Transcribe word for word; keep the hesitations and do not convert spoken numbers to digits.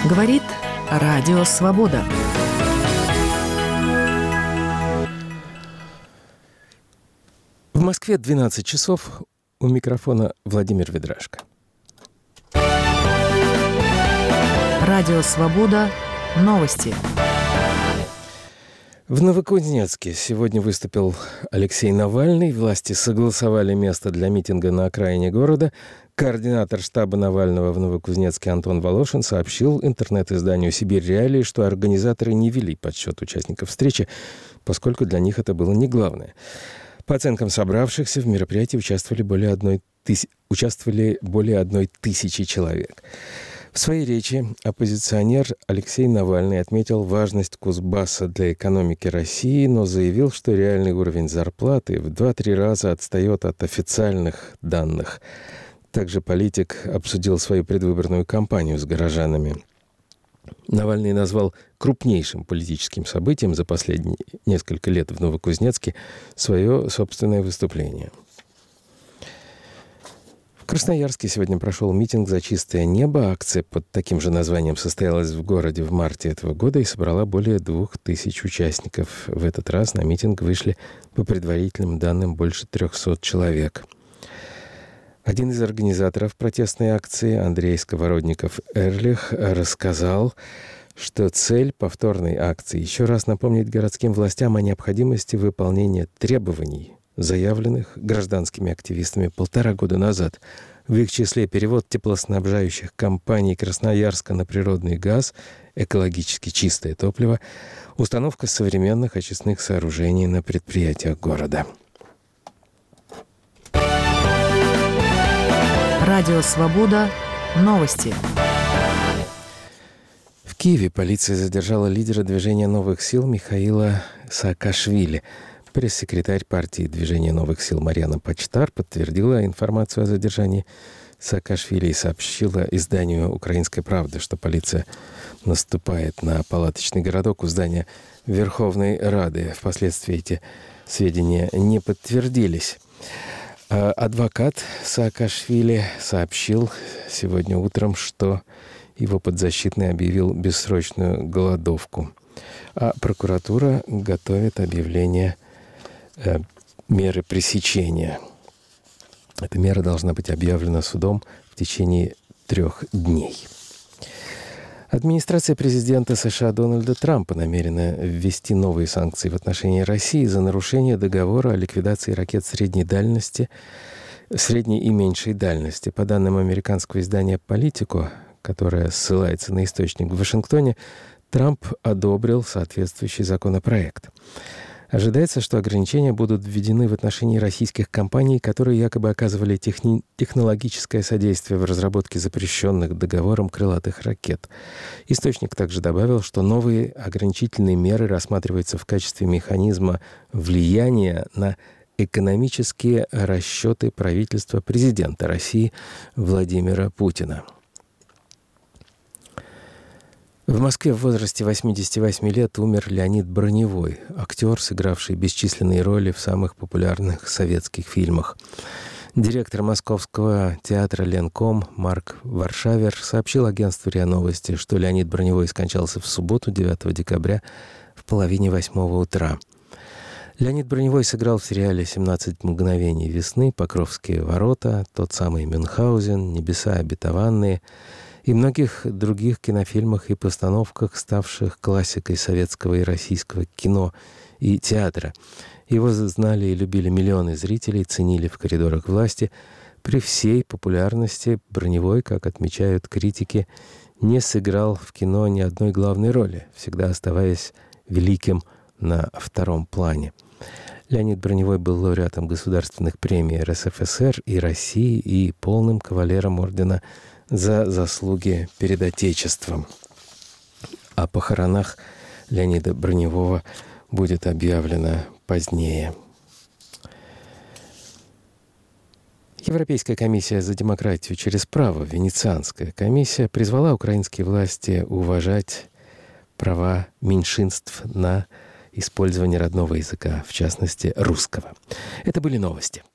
Говорит Радио Свобода. В Москве двенадцать часов. У микрофона Владимир Ведрашко. Радио Свобода. Новости. В Новокузнецке сегодня выступил Алексей Навальный. Власти согласовали место для митинга на окраине города. Координатор штаба Навального в Новокузнецке Антон Волошин сообщил интернет-изданию «Сибирь Реалии», что организаторы не вели подсчет участников встречи, поскольку для них это было не главное. По оценкам собравшихся, в мероприятии участвовали более одной, тыс... участвовали более одной тысячи человек. В своей речи оппозиционер Алексей Навальный отметил важность Кузбасса для экономики России, но заявил, что реальный уровень зарплаты в два-три раза отстает от официальных данных. Также политик обсудил свою предвыборную кампанию с горожанами. Навальный назвал крупнейшим политическим событием за последние несколько лет в Новокузнецке свое собственное выступление. В Красноярске сегодня прошел митинг «За чистое небо». Акция под таким же названием состоялась в городе в марте этого года и собрала более двух тысяч участников. В этот раз на митинг вышли, по предварительным данным, больше трехсот человек. Один из организаторов протестной акции, Андрей Сковородников-Эрлих, рассказал, что цель повторной акции еще раз напомнить городским властям о необходимости выполнения требований, заявленных гражданскими активистами полтора года назад. В их числе перевод теплоснабжающих компаний Красноярска на природный газ, экологически чистое топливо, установка современных очистных сооружений на предприятиях города. Радио Свобода. Новости. В Киеве полиция задержала лидера движения «Новых сил» Михаила Саакашвили. Пресс-секретарь партии «Движение новых сил» Марьяна Почтар подтвердила информацию о задержании Саакашвили и сообщила изданию «Украинская правда», что полиция наступает на палаточный городок у здания Верховной Рады. Впоследствии эти сведения не подтвердились. Адвокат Саакашвили сообщил сегодня утром, что его подзащитный объявил бессрочную голодовку, а прокуратура готовит объявление э, меры пресечения. Эта мера должна быть объявлена судом в течение трех дней. Администрация президента США Дональда Трампа намерена ввести новые санкции в отношении России за нарушение договора о ликвидации ракет средней дальности, средней и меньшей дальности. По данным американского издания «Политико», которое ссылается на источник в Вашингтоне, Трамп одобрил соответствующий законопроект. Ожидается, что ограничения будут введены в отношении российских компаний, которые якобы оказывали техни- технологическое содействие в разработке запрещенных договором крылатых ракет. Источник также добавил, что новые ограничительные меры рассматриваются в качестве механизма влияния на экономические расчеты правительства президента России Владимира Путина. В Москве в возрасте восьмидесяти восьми лет умер Леонид Броневой, актер, сыгравший бесчисленные роли в самых популярных советских фильмах. Директор Московского театра «Ленком» Марк Варшавер сообщил агентству РИА Новости, что Леонид Броневой скончался в субботу, девятого декабря, в половине восьмого утра. Леонид Броневой сыграл в сериале «семнадцать мгновений весны», «Покровские ворота», «Тот самый Мюнхгаузен», «Небеса обетованные» и многих других кинофильмах и постановках, ставших классикой советского и российского кино и театра. Его знали и любили миллионы зрителей, ценили в коридорах власти. При всей популярности Броневой, как отмечают критики, не сыграл в кино ни одной главной роли, всегда оставаясь великим на втором плане. Леонид Броневой был лауреатом государственных премий эр эс эф эс эр и России и полным кавалером ордена за заслуги перед Отечеством. О похоронах Леонида Броневого будет объявлено позднее. Европейская комиссия за демократию через право, Венецианская комиссия, призвала украинские власти уважать права меньшинств на использование родного языка, в частности, русского. Это были новости.